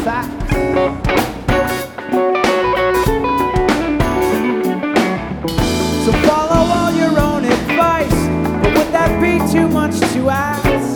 facts. So follow all your own advice, but would that be too much to ask?